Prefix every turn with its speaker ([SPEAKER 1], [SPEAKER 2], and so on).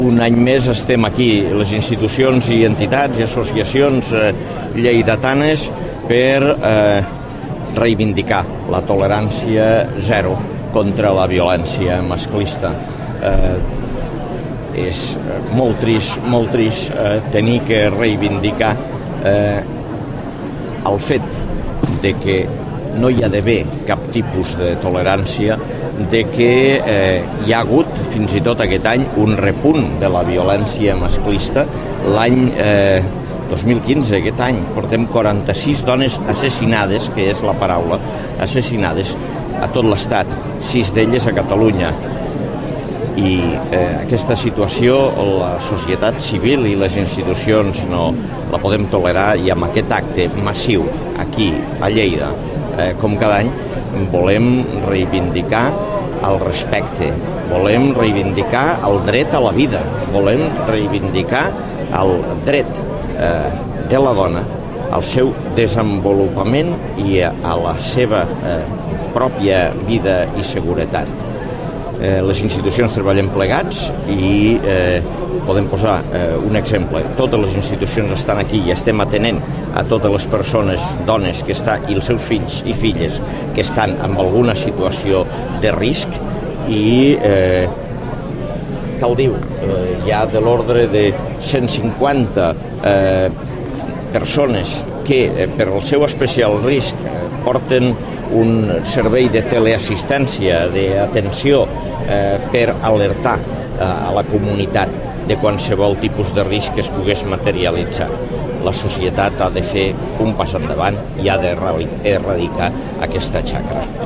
[SPEAKER 1] Un any més estem aquí, les institucions i entitats i associacions lleidatanes, per reivindicar la tolerància zero contra la violència masclista. És molt trist tenir que reivindicar el fet de que no hi ha d'haver cap tipus de tolerància, de que hi ha hagut fins i tot aquest any un repunt de la violència masclista. L'any 2015, aquest any, portem 46 dones assassinades, que és la paraula, assassinades a tot l'Estat, 6 d'elles a Catalunya. I aquesta situació la societat civil i les institucions no la podem tolerar, i amb aquest acte massiu aquí a Lleida, com cada any, volem reivindicar el respecte, volem reivindicar el dret a la vida, volem reivindicar el dret de la dona al seu desenvolupament i a la seva pròpia vida i seguretat. Les institucions treballem plegats i podem posar un exemple. Totes les institucions estan aquí i estem atenent a totes les persones, dones que estan, i els seus fills i filles que estan en alguna situació de risc, i cal dir, hi ha de l'ordre de 150 persones que per el seu especial risc porten un servei de teleassistència, d'atenció, per alertar a la comunitat de qualsevol tipus de risc que es pogués materialitzar. La societat ha de fer un pas endavant i ha d'erradicar aquesta xacra.